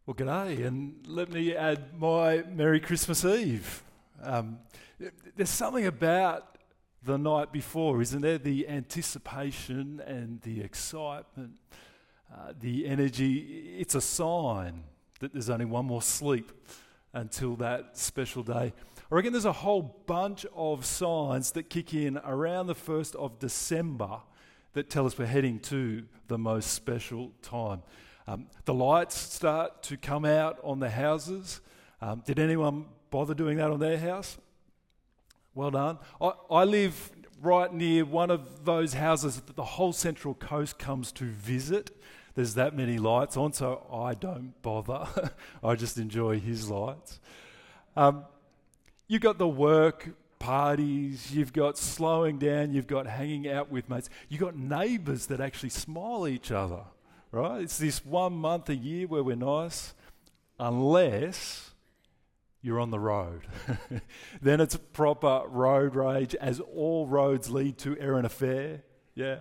Well, g'day, and let me add my Merry Christmas Eve. There's something about the night before, isn't there? The anticipation and the excitement, the energy. It's a sign that there's only one more sleep until that special day. I reckon there's a whole bunch of signs that kick in around the 1st of December that tell us we're heading to the most special time. The lights start to come out on the houses. Did anyone bother doing that on their house? Well done. I live right near one of those houses that the whole Central Coast comes to visit. There's that many lights on, so I don't bother. I just enjoy his lights. You've got the work parties, you've got slowing down, you've got hanging out with mates. You've got neighbours that actually smile at each other. Right? It's this 1 month a year where we're nice, unless you're on the road. Then it's proper road rage, as all roads lead to Erina Fair. Yeah.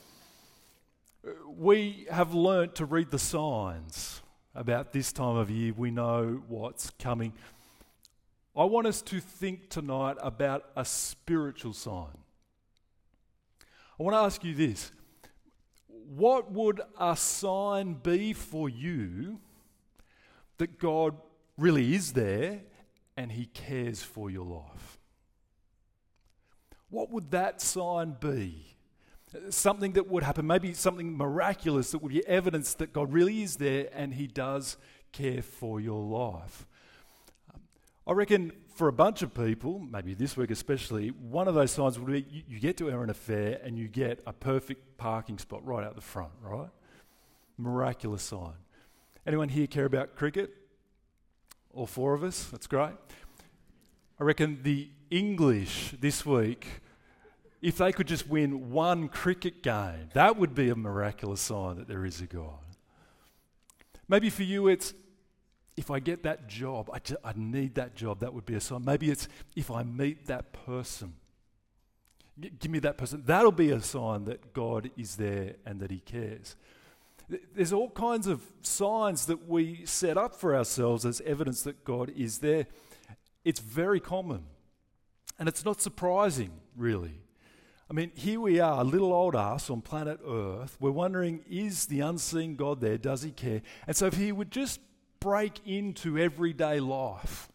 We have learnt to read the signs about this time of year. We know what's coming. I want us to think tonight about a spiritual sign. I want to ask you this. What would a sign be for you that God really is there and He cares for your life? What would that sign be? Something that would happen, maybe something miraculous that would be evidence that God really is there and He does care for your life. I reckon for a bunch of people, maybe this week especially, one of those signs would be you get to Erina Fair and you get a perfect parking spot right out the front, right? Miraculous sign. Anyone here care about cricket? All four of us? That's great. I reckon the English this week, if they could just win one cricket game, that would be a miraculous sign that there is a God. Maybe for you it's, if I get that job, I need that job, that would be a sign. Maybe it's, if I meet that person, give me that person, that'll be a sign that God is there and that He cares. There's all kinds of signs that we set up for ourselves as evidence that God is there. It's very common, and it's not surprising, really. I mean, here we are, little old us on planet Earth. We're wondering, is the unseen God there? Does He care? And so if He would just break into everyday life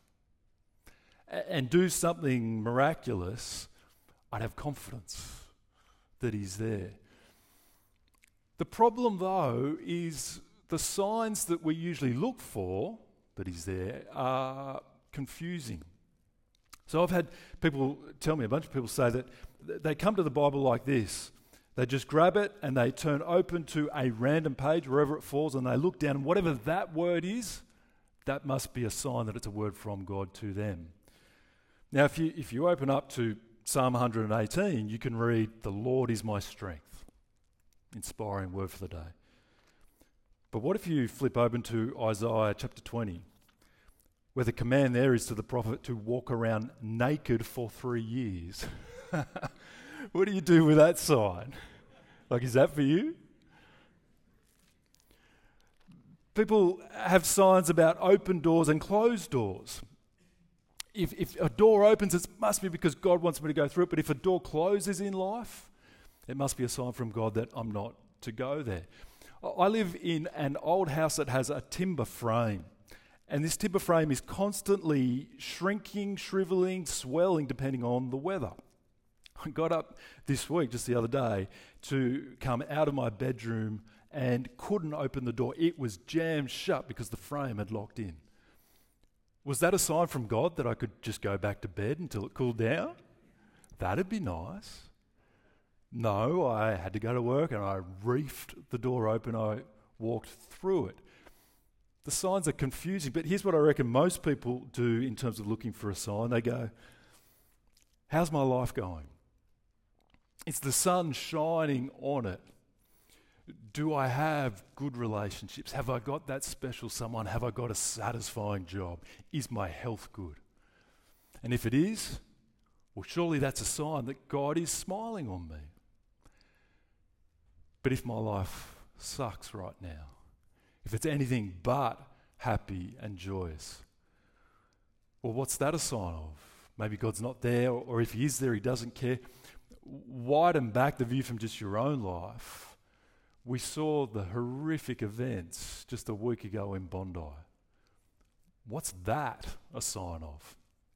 and do something miraculous, I'd have confidence that He's there. The problem, though, is the signs that we usually look for that He's there are confusing. So I've had people tell me, a bunch of people say that they come to the Bible like this. They just grab it and they turn open to a random page, wherever it falls, and they look down, and whatever that word is, that must be a sign that it's a word from God to them. Now, if you open up to Psalm 118, you can read, "The Lord is my strength." Inspiring word for the day. But what if you flip open to Isaiah chapter 20, where the command there is to the prophet to walk around naked for 3 years? What do you do with that sign? Like, is that for you? People have signs about open doors and closed doors. If a door opens, it must be because God wants me to go through it. But if a door closes in life, it must be a sign from God that I'm not to go there. I live in an old house that has a timber frame. And this timber frame is constantly shrinking, shriveling, swelling, depending on the weather. I got up this week, just the other day, to come out of my bedroom and couldn't open the door. It was jammed shut because the frame had locked in. Was that a sign from God that I could just go back to bed until it cooled down? That'd be nice. No, I had to go to work and I reefed the door open. I walked through it. The signs are confusing, but here's what I reckon most people do in terms of looking for a sign. They go, how's my life going? It's the sun shining on it. Do I have good relationships? Have I got that special someone? Have I got a satisfying job? Is my health good? And if it is, well, surely that's a sign that God is smiling on me. But if my life sucks right now, if it's anything but happy, and joyous. Well, what's that a sign of? Maybe God's not there, or if he is there, he doesn't care. Widen back the view from just your own life. We saw the horrific events just a week ago in Bondi. What's that a sign of?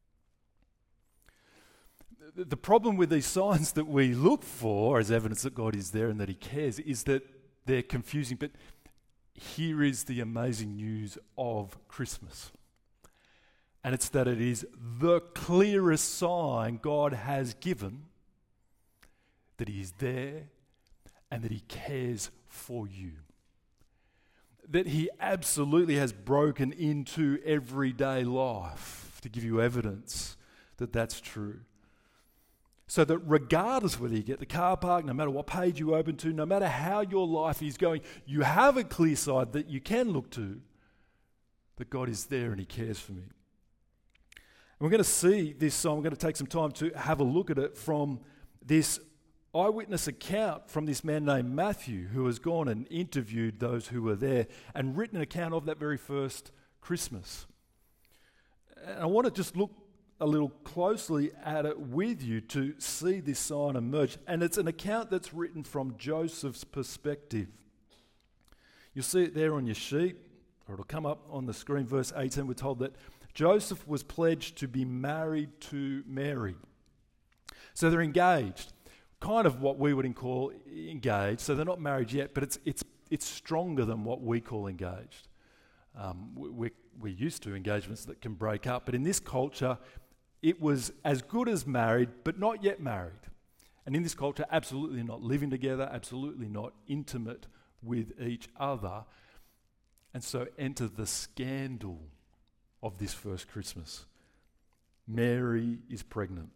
The problem with these signs that we look for as evidence that God is there and that he cares is that they're confusing. But here is the amazing news of Christmas. And it's that it is the clearest sign God has given that he is there and that he cares for you. That he absolutely has broken into everyday life to give you evidence that that's true. So that regardless of whether you get the car park, no matter what page you open to, no matter how your life is going, you have a clear side that you can look to, that God is there and he cares for me. And we're going to see this song. We're going to take some time to have a look at it from this eyewitness account from this man named Matthew, who has gone and interviewed those who were there and written an account of that very first Christmas. And I want to just look a little closely at it with you to see this sign emerge. And it's an account that's written from Joseph's perspective. You'll see it there on your sheet, or it'll come up on the screen. Verse 18, we're told that Joseph was pledged to be married to Mary. So they're engaged, kind of what we would call engaged. So they're not married yet, but it's stronger than what we call engaged. We're used to engagements that can break up, but in this culture, it was as good as married, but not yet married. And in this culture, absolutely not living together, absolutely not intimate with each other. And so enter the scandal of this first Christmas. Mary is pregnant.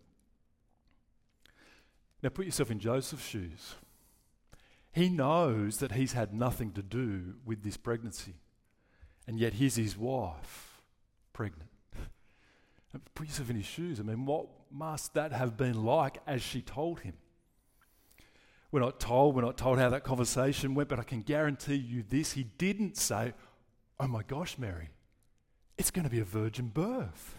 Now put yourself in Joseph's shoes. He knows that he's had nothing to do with this pregnancy. And yet here's his wife, pregnant. Put yourself in his shoes. I mean, what must that have been like as she told him? We're not told how that conversation went, but I can guarantee you this. He didn't say, "Oh my gosh, Mary, it's going to be a virgin birth."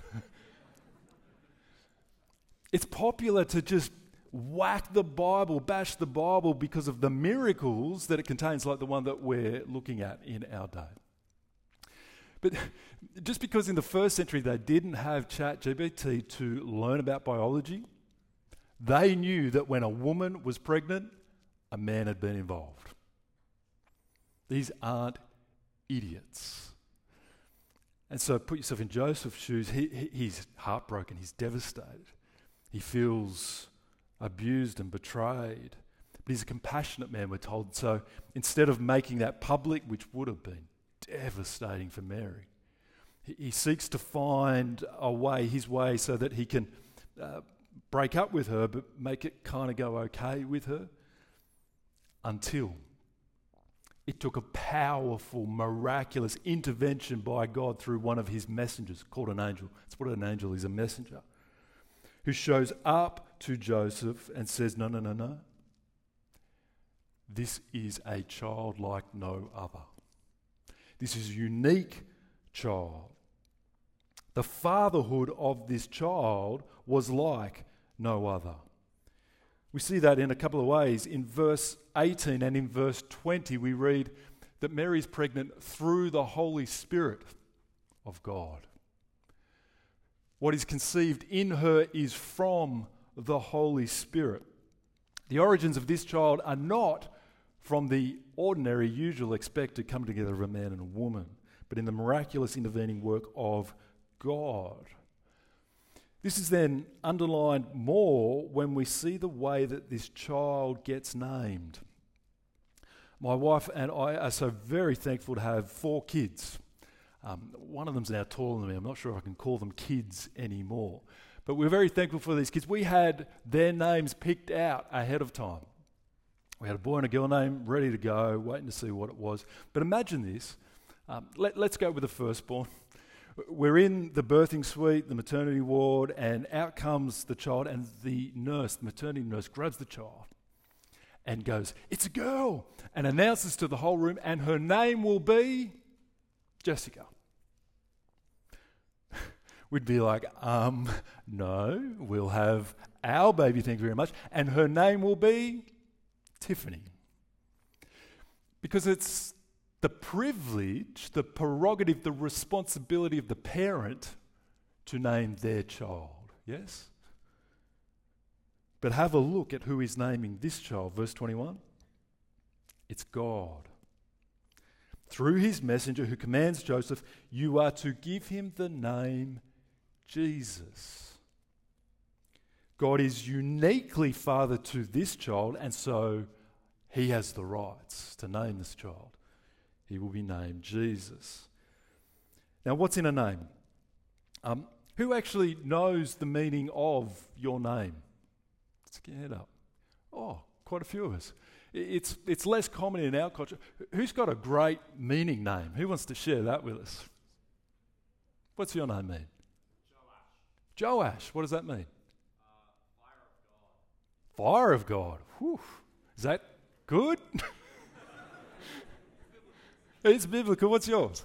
It's popular to just whack the Bible, bash the Bible because of the miracles that it contains, like the one that we're looking at in our day. But just because in the first century they didn't have ChatGPT to learn about biology, they knew that when a woman was pregnant, a man had been involved. These aren't idiots. And so put yourself in Joseph's shoes. He's heartbroken. He's devastated. He feels abused and betrayed. But he's a compassionate man, we're told. So instead of making that public, which would have been devastating for Mary, he seeks to find a way, his way, so that he can break up with her, but make it kind of go okay with her, until it took a powerful, miraculous intervention by God through one of his messengers, called an angel. That's what an angel is, a messenger, who shows up to Joseph and says, no. This is a child like no other. This is a unique child. The fatherhood of this child was like no other. We see that in a couple of ways. In verse 18 and in verse 20, we read that Mary is pregnant through the Holy Spirit of God. What is conceived in her is from the Holy Spirit. The origins of this child are not from the ordinary, usual, expected coming together of a man and a woman, but in the miraculous intervening work of God. This is then underlined more when we see the way that this child gets named. My wife and I are so very thankful to have 4 kids. One of them's now taller than me. I'm not sure if I can call them kids anymore. But we're very thankful for these kids. We had their names picked out ahead of time. We had a boy and a girl name ready to go, waiting to see what it was. But imagine this. Let's go with the firstborn. We're in the birthing suite, the maternity ward, and out comes the child, and the maternity nurse, grabs the child and goes, "It's a girl," and announces to the whole room, and her name will be Jessica. we'd be like, no, we'll have our baby, thank you very much, and her name will be Tiffany. Because it's the privilege, the prerogative, the responsibility of the parent to name their child, yes? But have a look at who is naming this child. Verse 21. It's God. Through his messenger who commands Joseph, you are to give him the name Jesus. God is uniquely father to this child, and so he has the rights to name this child. He will be named Jesus. Now, what's in a name? Who actually knows the meaning of your name? Let's get your head up. Oh, quite a few of us. It's less common in our culture. Who's got a great meaning name? Who wants to share that with us? What's your name mean? Joash. Joash. What does that mean? Fire of God. Fire of God. Whew. Is that good? It's biblical. What's yours?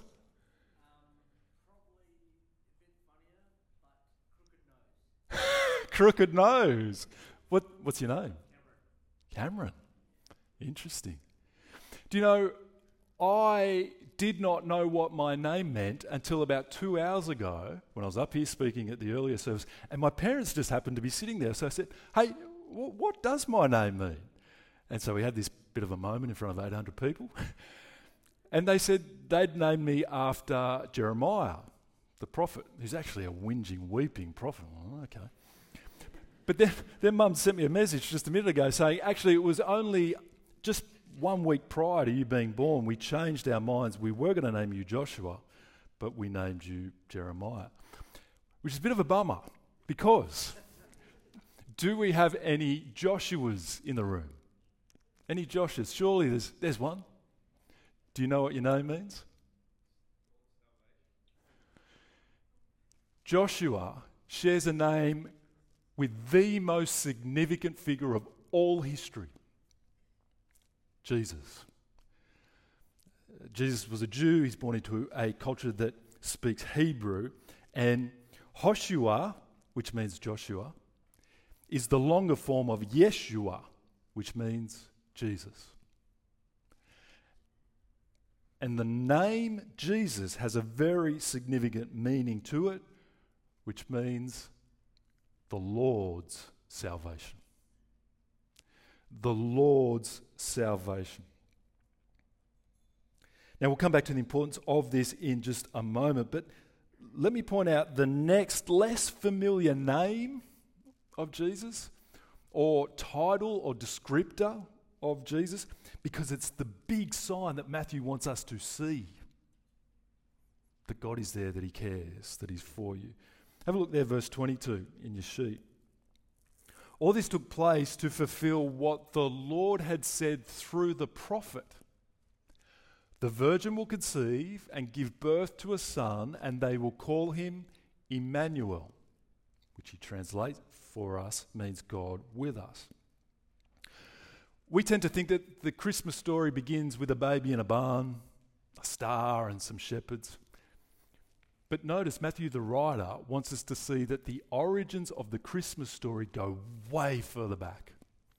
Probably a bit funnier, but crooked nose. What's your name? Cameron. Interesting. Do you know, I did not know what my name meant until about 2 hours ago when I was up here speaking at the earlier service, and my parents just happened to be sitting there. So I said, hey, what does my name mean? And so we had this bit of a moment in front of 800 people. And they said they'd named me after Jeremiah, the prophet, who's actually a whinging, weeping prophet. Oh, okay. But then their mum sent me a message just a minute ago saying, actually, it was only just 1 week prior to you being born, we changed our minds. We were going to name you Joshua, but we named you Jeremiah, which is a bit of a bummer because do we have any Joshuas in the room? Any Joshuas? Surely there's one. Do you know what your name means? Joshua shares a name with the most significant figure of all history, Jesus. Jesus was a Jew. He's born into a culture that speaks Hebrew. And Hoshua, which means Joshua, is the longer form of Yeshua, which means Jesus. And the name Jesus has a very significant meaning to it, which means the Lord's salvation. The Lord's salvation. Now, we'll come back to the importance of this in just a moment, but let me point out the next less familiar name of Jesus, or title or descriptor of Jesus, because it's the big sign that Matthew wants us to see. That God is there, that he cares, that he's for you. Have a look there, verse 22 in your sheet. All this took place to fulfill what the Lord had said through the prophet. The virgin will conceive and give birth to a son, and they will call him Emmanuel, which he translates for us means God with us. We tend to think that the Christmas story begins with a baby in a barn, a star and some shepherds. But notice Matthew the writer wants us to see that the origins of the Christmas story go way further back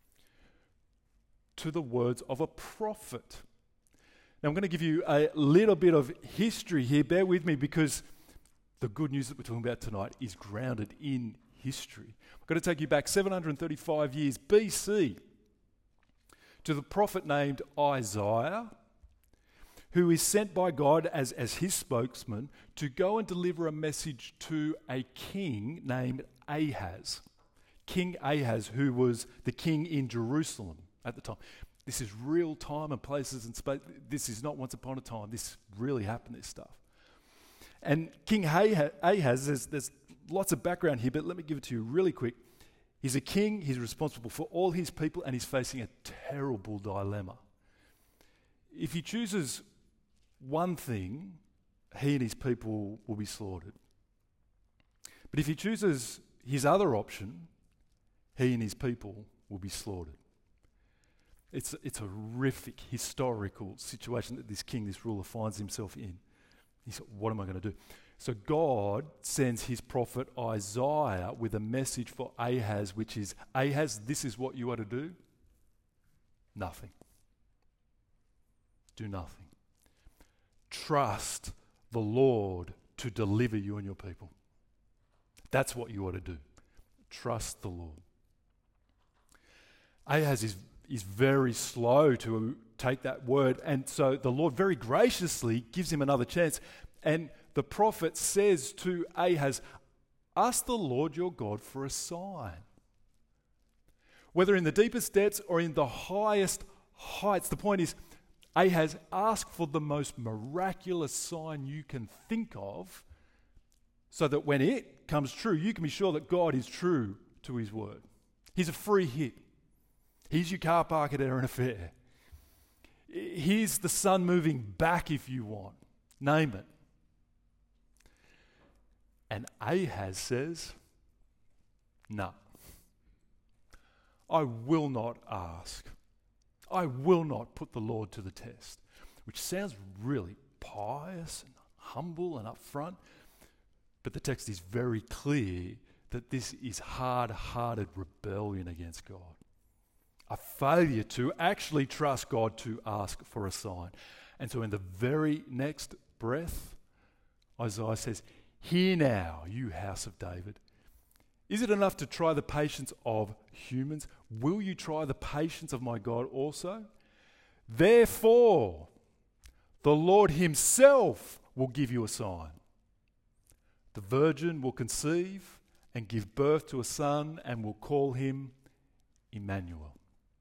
to the words of a prophet. Now I'm going to give you a little bit of history here. Bear with me because the good news that we're talking about tonight is grounded in history. I'm going to take you back 735 years BC to the prophet named Isaiah, who is sent by God as his spokesman to go and deliver a message to a king named Ahaz. King Ahaz, who was the king in Jerusalem at the time. This is real time and places and space. This is not once upon a time. This really happened, this stuff. And King Ahaz, there's lots of background here, but let me give it to you really quick. He's a king, he's responsible for all his people, and he's facing a terrible dilemma. If he chooses one thing, he and his people will be slaughtered. But if he chooses his other option, he and his people will be slaughtered. It's a horrific historical situation that this king, this ruler, finds himself in. He said, what am I going to do? So God sends his prophet Isaiah with a message for Ahaz, which is, Ahaz, this is what you are to do. Nothing. Do nothing. Trust the Lord to deliver you and your people. That's what you ought to do. Trust the Lord. Ahaz is very slow to take that word, and so the Lord very graciously gives him another chance. And the prophet says to Ahaz, ask the Lord your God for a sign. Whether in the deepest depths or in the highest heights, the point is, Ahaz, ask for the most miraculous sign you can think of, so that when it comes true, you can be sure that God is true to his word. He's a free hit. Here's your car park at Erina Fair. Here's the sun moving back if you want. Name it. And Ahaz says, no. I will not ask. I will not put the Lord to the test. Which sounds really pious and humble and upfront. But the text is very clear that this is hard-hearted rebellion against God. A failure to actually trust God to ask for a sign. And so in the very next breath, Isaiah says, hear now, you house of David. Is it enough to try the patience of humans? Will you try the patience of my God also? Therefore, the Lord himself will give you a sign. The virgin will conceive and give birth to a son and will call him Emmanuel.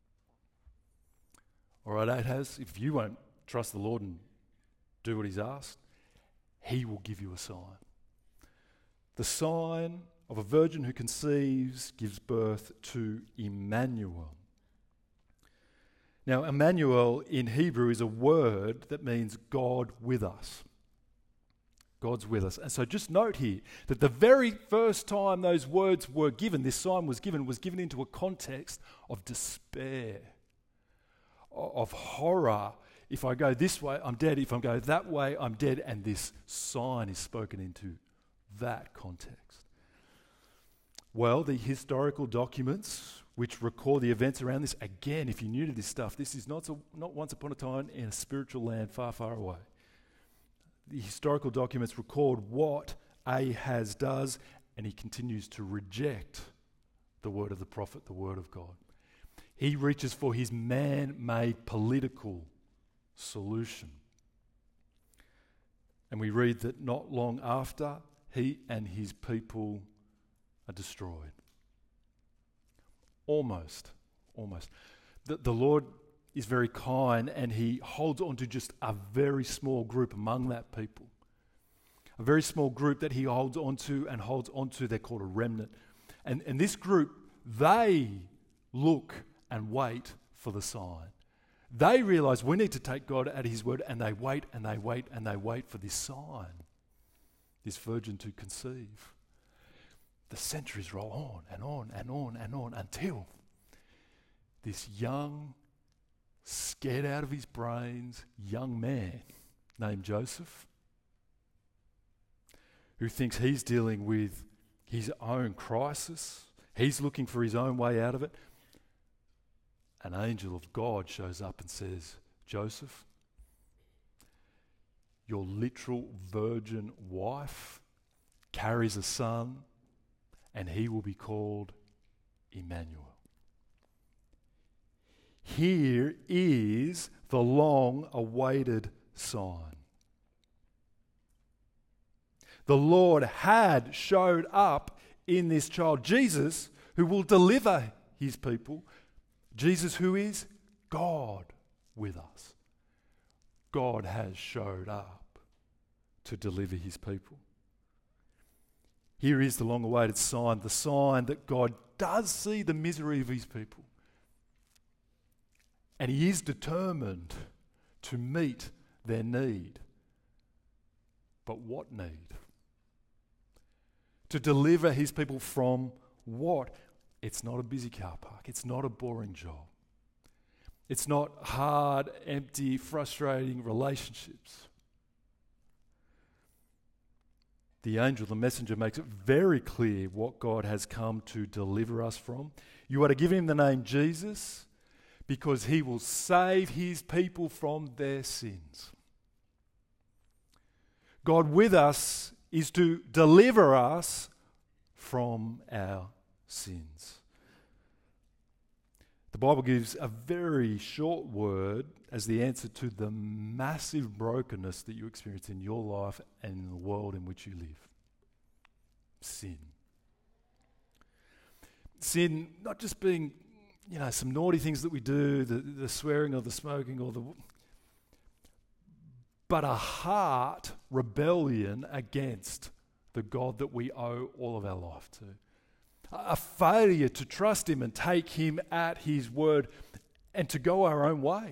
All right, Ahaz, if you won't trust the Lord and do what he's asked, he will give you a sign. The sign of a virgin who conceives gives birth to Emmanuel. Now, Emmanuel in Hebrew is a word that means God with us. God's with us. And so just note here that the very first time those words were given, this sign was given into a context of despair, of horror. If I go this way, I'm dead. If I go that way, I'm dead. And this sign is spoken into that context. Well, the historical documents which record the events around this, again, if you're new to this stuff, this is not once upon a time in a spiritual land far, far away. The historical documents record what Ahaz does, and he continues to reject the word of the prophet, the word of God. He reaches for his man-made political solution. And we read that not long after, he and his people are destroyed. Almost. The Lord is very kind, and he holds on to just a very small group among that people. A very small group that he holds on to, they're called a remnant. And this group, they look and wait for the sign. They realize we need to take God at his word, and they wait and they wait and they wait for this sign, this virgin to conceive. The centuries roll on and on and on and on until this young, scared out of his brains young man named Joseph, who thinks he's dealing with his own crisis, he's looking for his own way out of it. An angel of God shows up and says, Joseph, your literal virgin wife carries a son, and he will be called Emmanuel. Here is the long-awaited sign. The Lord had showed up in this child, Jesus, who will deliver his people. Jesus, who is God with us. God has showed up to deliver his people. Here is the long-awaited sign, the sign that God does see the misery of his people. And he is determined to meet their need. But what need? To deliver his people from what? It's not a busy car park. It's not a boring job. It's not hard, empty, frustrating relationships. the angel, the messenger, makes it very clear what God has come to deliver us from. You are to give him the name Jesus because he will save his people from their sins. God with us is to deliver us from our sins. The Bible gives a very short word as the answer to the massive brokenness that you experience in your life and in the world in which you live. Sin. Sin, not just being, some naughty things that we do, the swearing or the smoking but a heart rebellion against the God that we owe all of our life to. A failure to trust him and take him at his word and to go our own way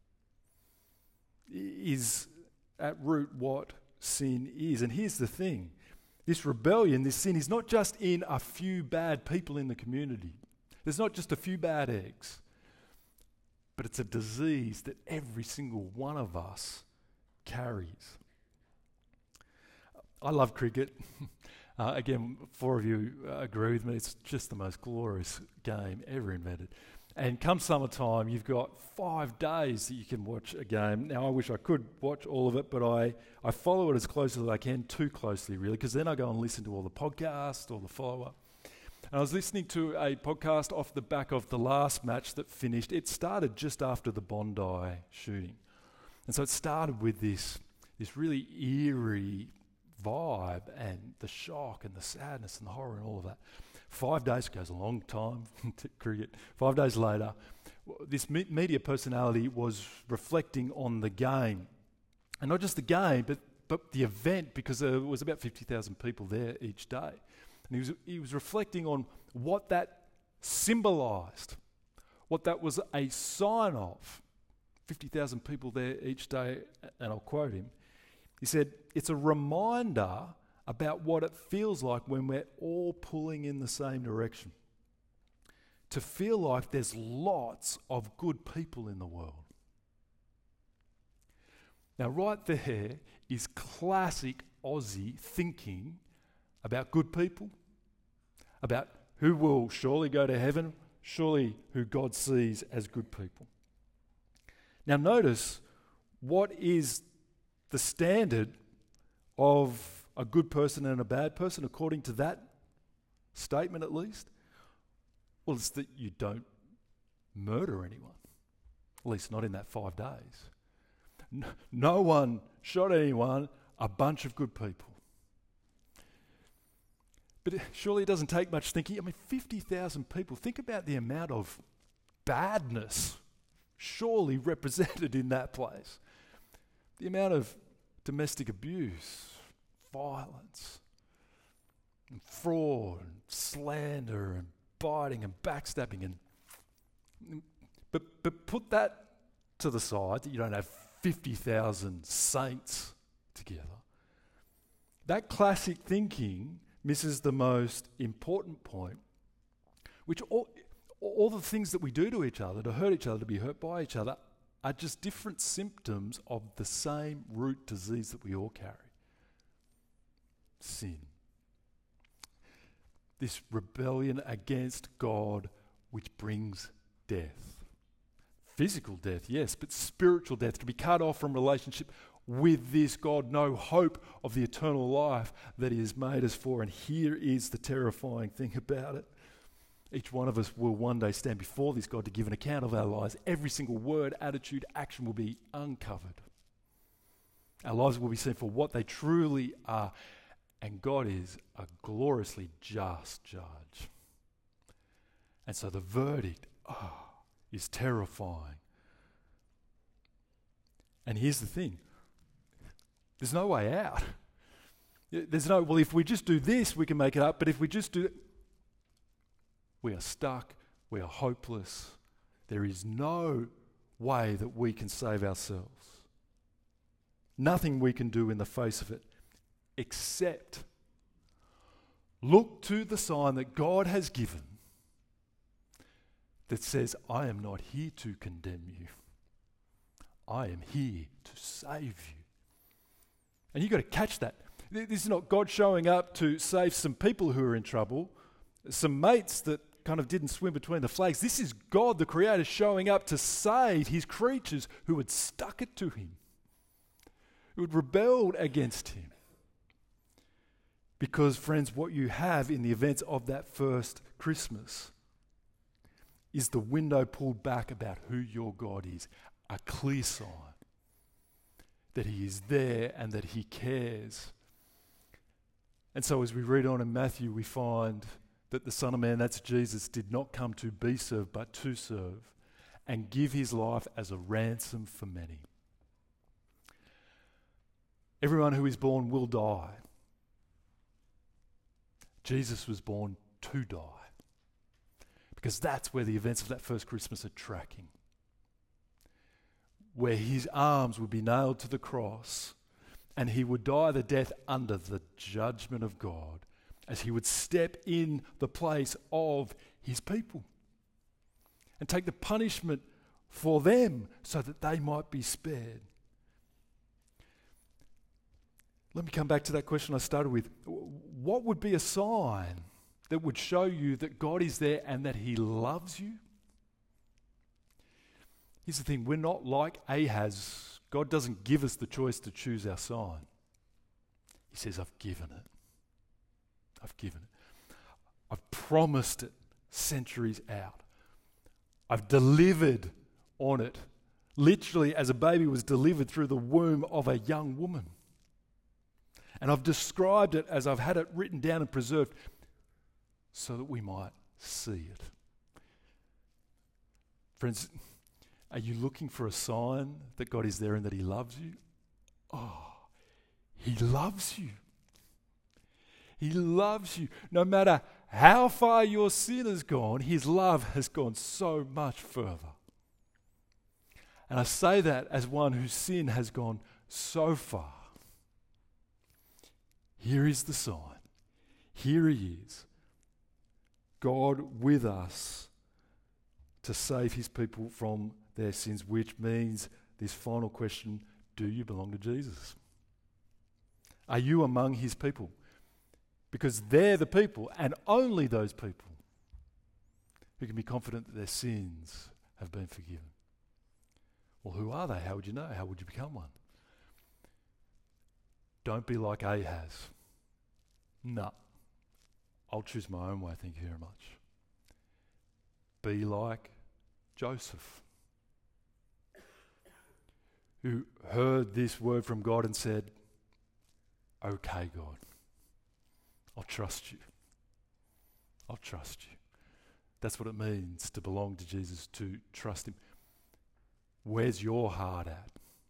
is at root what sin is. And here's the thing. This rebellion, this sin is not just in a few bad people in the community. There's not just a few bad eggs. But it's a disease that every single one of us carries. I love cricket. Again, 4 of you agree with me. It's just the most glorious game ever invented. And come summertime, you've got 5 days that you can watch a game. Now, I wish I could watch all of it, but I follow it as closely as I can, too closely really, because then I go and listen to all the podcasts, all the follow-up. And I was listening to a podcast off the back of the last match that finished. It started just after the Bondi shooting. And so it started with this really eerie vibe and the shock and the sadness and the horror and all of that. 5 days goes a long time to cricket. 5 days later, this media personality was reflecting on the game. And not just the game, but the event, because there was about 50,000 people there each day. And he was reflecting on what that symbolised, what that was a sign of. 50,000 people there each day, and I'll quote him. He said, it's a reminder about what it feels like when we're all pulling in the same direction. To feel like there's lots of good people in the world. Now, right there is classic Aussie thinking about good people, about who will surely go to heaven, surely who God sees as good people. Now, notice what is the standard of a good person and a bad person, according to that statement at least? Well, it's that you don't murder anyone, at least not in that 5 days. No one shot anyone, a bunch of good people. But surely it doesn't take much thinking. 50,000 people, think about the amount of badness surely represented in that place. The amount of domestic abuse, violence, and fraud, and slander, and biting, and backstabbing, but put that to the side, that you don't have 50,000 saints together. That classic thinking misses the most important point, which all the things that we do to each other, to hurt each other, to be hurt by each other, are just different symptoms of the same root disease that we all carry. Sin. This rebellion against God which brings death. Physical death, yes, but spiritual death, to be cut off from relationship with this God, no hope of the eternal life that He has made us for. And here is the terrifying thing about it. Each one of us will one day stand before this God to give an account of our lives. Every single word, attitude, action will be uncovered. Our lives will be seen for what they truly are. And God is a gloriously just judge. And so the verdict is terrifying. And here's the thing. There's no way out. There's no, well, if we just do this, we can make it up. But if we just do it, we are stuck. We are hopeless. There is no way that we can save ourselves. Nothing we can do in the face of it except look to the sign that God has given that says, I am not here to condemn you. I am here to save you. And you've got to catch that. This is not God showing up to save some people who are in trouble, some mates that kind of didn't swim between the flags. This is God, the Creator, showing up to save his creatures who had stuck it to him, who had rebelled against him. Because, friends, what you have in the events of that first Christmas is the window pulled back about who your God is. A clear sign that he is there and that he cares. And so as we read on in Matthew, we find that the Son of Man, that's Jesus, did not come to be served, but to serve and give his life as a ransom for many. Everyone who is born will die. Jesus was born to die. Because that's where the events of that first Christmas are tracking. Where his arms would be nailed to the cross and he would die the death under the judgment of God as he would step in the place of his people and take the punishment for them so that they might be spared. Let me come back to that question I started with. What would be a sign that would show you that God is there and that he loves you? Here's the thing, we're not like Ahaz. God doesn't give us the choice to choose our sign. He says, I've given it. I've given it. I've promised it centuries out. I've delivered on it, literally as a baby was delivered through the womb of a young woman. And I've described it as I've had it written down and preserved so that we might see it. Friends, are you looking for a sign that God is there and that he loves you? Oh, he loves you. He loves you. No matter how far your sin has gone, his love has gone so much further. And I say that as one whose sin has gone so far. Here is the sign. Here he is. God with us to save his people from their sins, which means this final question, do you belong to Jesus? Are you among his people? Because they're the people, and only those people, who can be confident that their sins have been forgiven. Well, who are they? How would you know? How would you become one? Don't be like Ahaz. No. I'll choose my own way, thank you very much. Be like Joseph, who heard this word from God and said, okay, God, I'll trust you. I'll trust you. That's what it means to belong to Jesus, to trust him. Where's your heart at?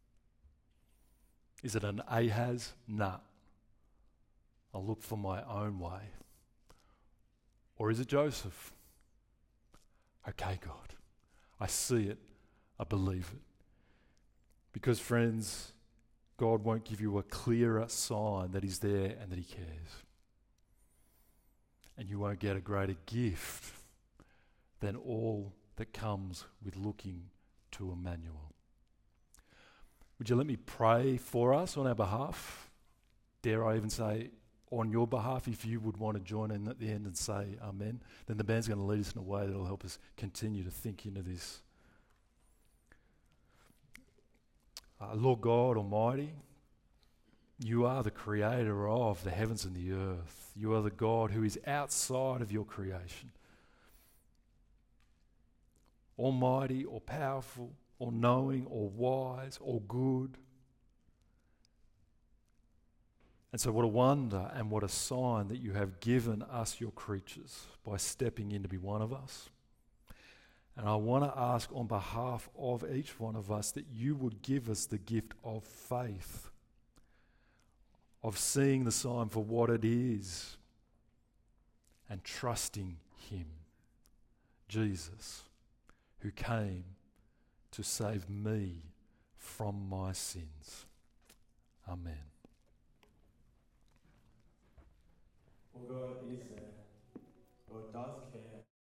Is it an Ahaz? Nah. I'll look for my own way. Or is it Joseph? Okay, God, I see it, I believe it. Because, friends, God won't give you a clearer sign that he's there and that he cares. And you won't get a greater gift than all that comes with looking to Emmanuel. Would you let me pray for us on our behalf? Dare I even say on your behalf, if you would want to join in at the end and say amen, then the band's going to lead us in a way that will help us continue to think into this. Lord God Almighty, you are the creator of the heavens and the earth. You are the God who is outside of your creation. Almighty, or powerful, or knowing, or wise, or good. And so what a wonder and what a sign that you have given us, your creatures, by stepping in to be one of us. And I want to ask on behalf of each one of us that you would give us the gift of faith, of seeing the sign for what it is and trusting him, Jesus, who came to save me from my sins. Amen. Well, God is there. God does care.